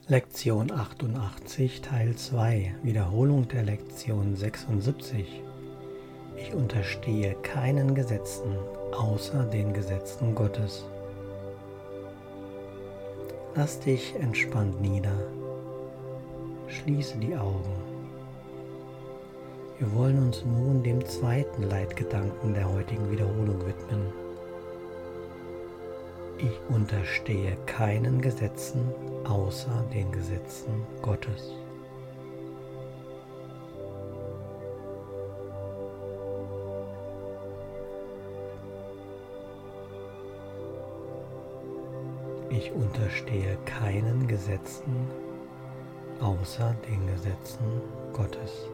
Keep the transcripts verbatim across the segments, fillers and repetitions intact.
Lektion achtundachtzig, Teil zwei, Wiederholung der Lektion sechsundsiebzig. Ich unterstehe keinen Gesetzen außer den Gesetzen Gottes. Lass dich entspannt nieder. Schließe die Augen. Wir wollen uns nun dem zweiten Leitgedanken der heutigen Wiederholung widmen. Ich unterstehe keinen Gesetzen außer den Gesetzen Gottes. Ich unterstehe keinen Gesetzen außer den Gesetzen Gottes.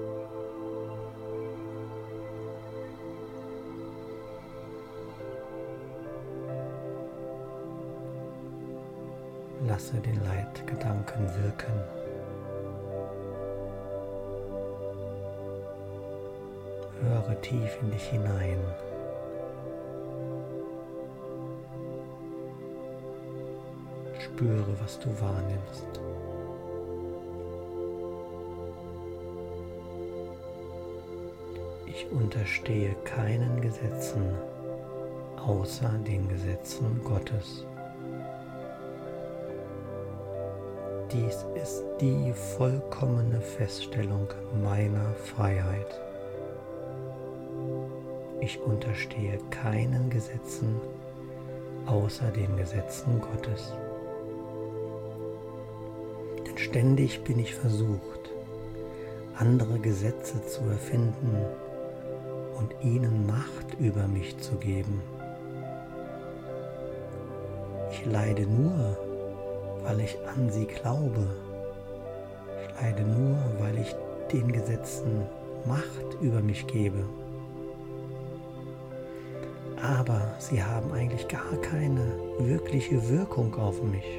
Lasse den Leitgedanken wirken. Höre tief in dich hinein. Spüre, was du wahrnimmst. Ich unterstehe keinen Gesetzen außer den Gesetzen Gottes. Dies ist die vollkommene Feststellung meiner Freiheit. Ich unterstehe keinen Gesetzen außer den Gesetzen Gottes. Denn ständig bin ich versucht, andere Gesetze zu erfinden und ihnen Macht über mich zu geben. Ich leide nur, weil ich an sie glaube. Ich leide nur, weil ich den Gesetzen Macht über mich gebe. Aber sie haben eigentlich gar keine wirkliche Wirkung auf mich.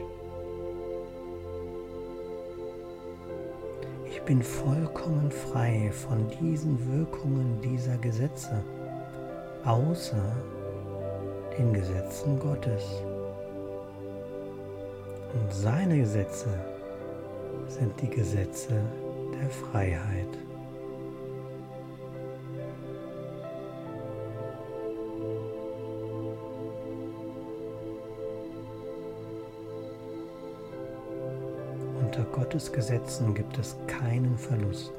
Ich bin vollkommen frei von diesen Wirkungen dieser Gesetze, außer den Gesetzen Gottes. Und seine Gesetze sind die Gesetze der Freiheit. Unter Gottes Gesetzen gibt es keinen Verlust,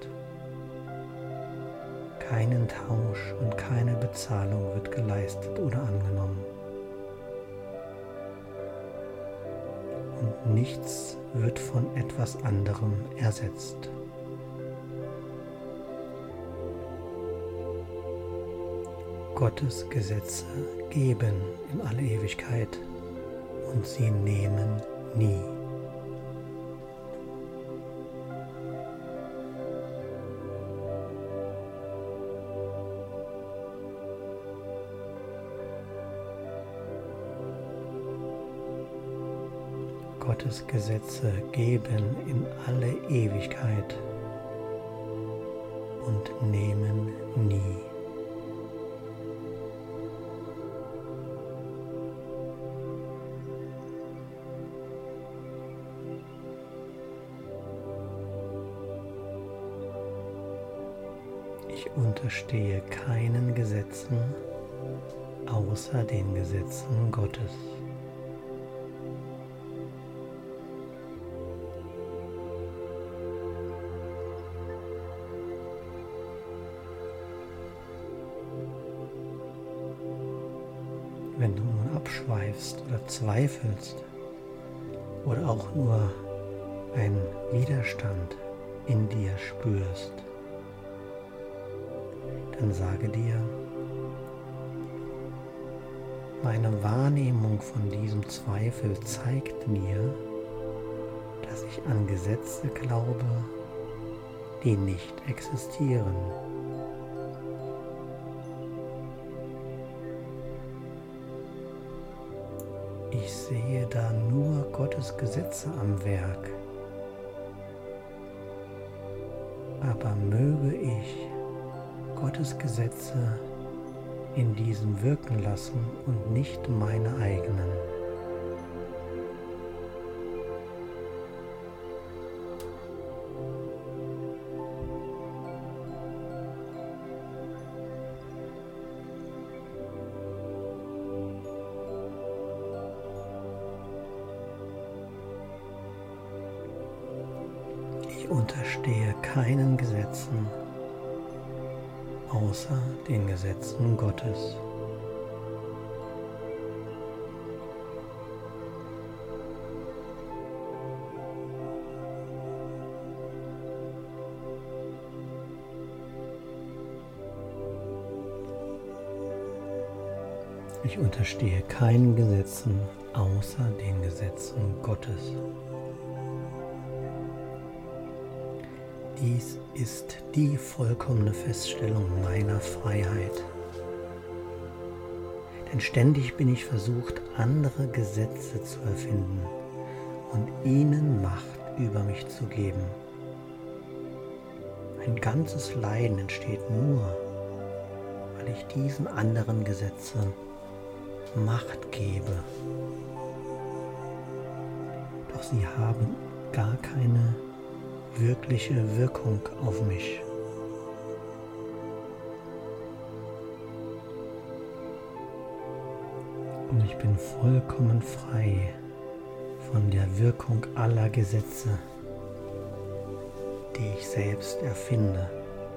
keinen Tausch und keine Bezahlung wird geleistet oder angenommen. Und nichts wird von etwas anderem ersetzt. Gottes Gesetze geben in alle Ewigkeit und sie nehmen nie. Gottes Gesetze geben in alle Ewigkeit und nehmen nie. Ich unterstehe keinen Gesetzen außer den Gesetzen Gottes. Wenn du nun abschweifst oder zweifelst oder auch nur einen Widerstand in dir spürst, dann sage dir, meine Wahrnehmung von diesem Zweifel zeigt mir, dass ich an Gesetze glaube, die nicht existieren. Ich sehe da nur Gottes Gesetze am Werk. Aber möge ich Gottes Gesetze in diesem wirken lassen und nicht meine eigenen. Ich unterstehe keinen Gesetzen außer den Gesetzen Gottes. Ich unterstehe keinen Gesetzen außer den Gesetzen Gottes. Dies ist die vollkommene Feststellung meiner Freiheit. Denn ständig bin ich versucht, andere Gesetze zu erfinden und ihnen Macht über mich zu geben. Ein ganzes Leiden entsteht nur, weil ich diesen anderen Gesetzen Macht gebe. Doch sie haben gar keine wirkliche Wirkung auf mich. Und ich bin vollkommen frei von der Wirkung aller Gesetze, die ich selbst erfinde,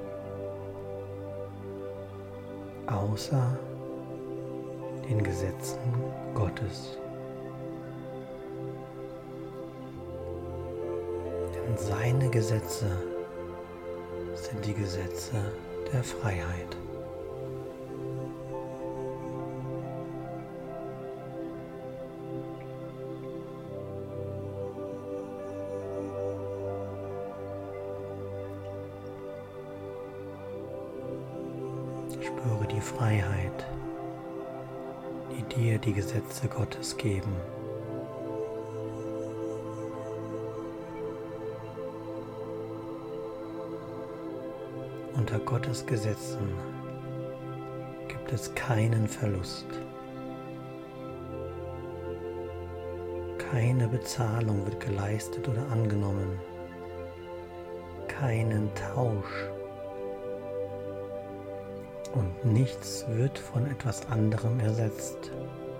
außer den Gesetzen Gottes. Denn seine Gesetze sind die Gesetze der Freiheit. Spüre die Freiheit, die dir die Gesetze Gottes geben. Unter Gottes Gesetzen gibt es keinen Verlust. Keine Bezahlung wird geleistet oder angenommen. Keinen Tausch. Und nichts wird von etwas anderem ersetzt.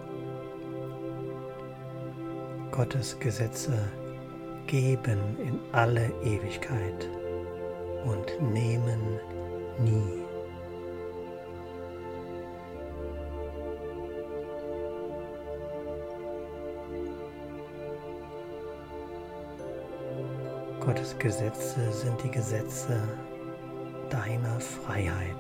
Gottes Gesetze geben in alle Ewigkeit und nehmen nie. Gottes Gesetze sind die Gesetze deiner Freiheit.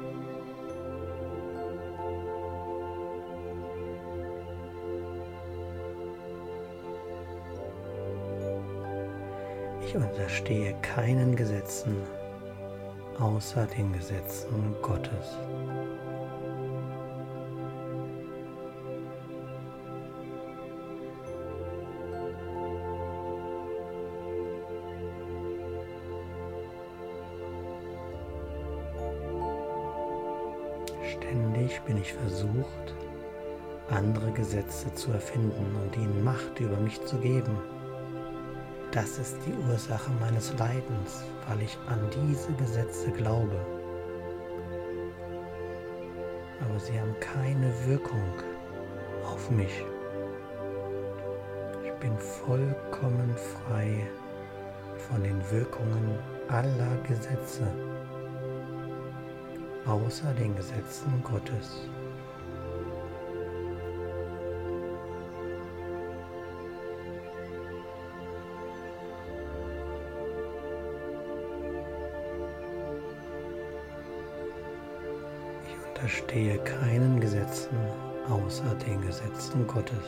Ich unterstehe keinen Gesetzen außer den Gesetzen Gottes. Ständig bin ich versucht, andere Gesetze zu erfinden und ihnen Macht über mich zu geben. Das ist die Ursache meines Leidens, weil ich an diese Gesetze glaube. Aber sie haben keine Wirkung auf mich. Ich bin vollkommen frei von den Wirkungen aller Gesetze, außer den Gesetzen Gottes. Ich unterstehe keinen Gesetzen außer den Gesetzen Gottes.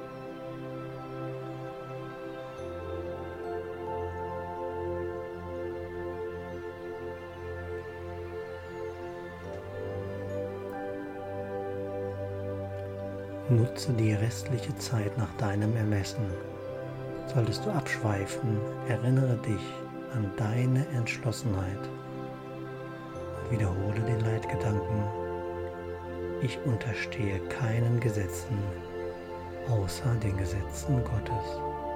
Nutze die restliche Zeit nach deinem Ermessen. Solltest du abschweifen, erinnere dich an deine Entschlossenheit und wiederhole den Leitgedanken: Ich unterstehe keinen Gesetzen außer den Gesetzen Gottes.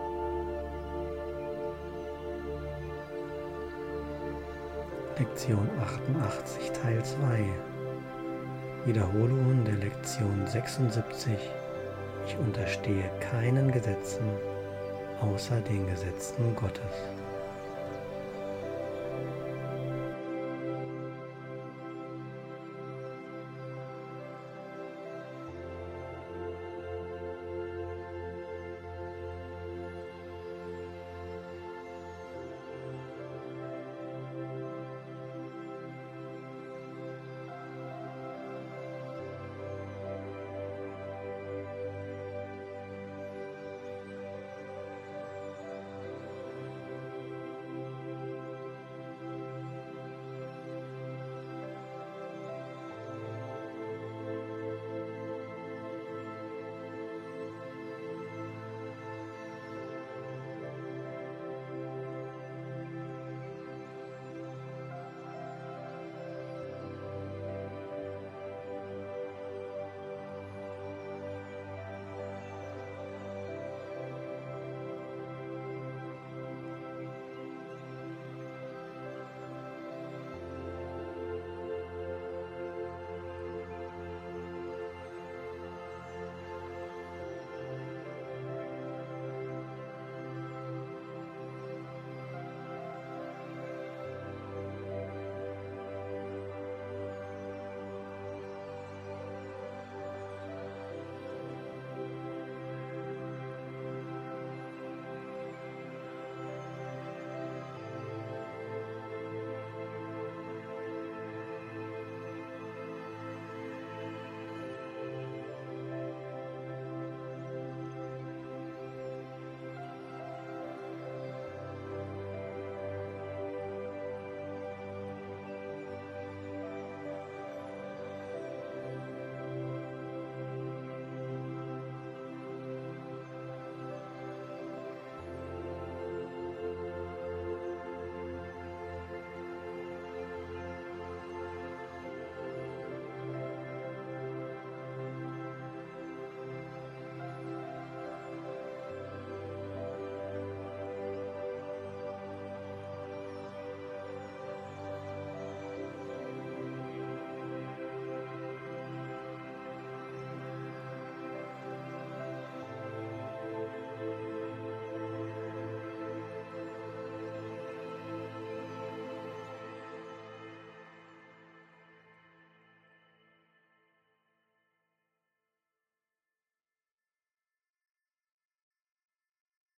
Lektion achtundachtzig, Teil zwei. Wiederholung der Lektion sechsundsiebzig. Ich unterstehe keinen Gesetzen außer den Gesetzen Gottes.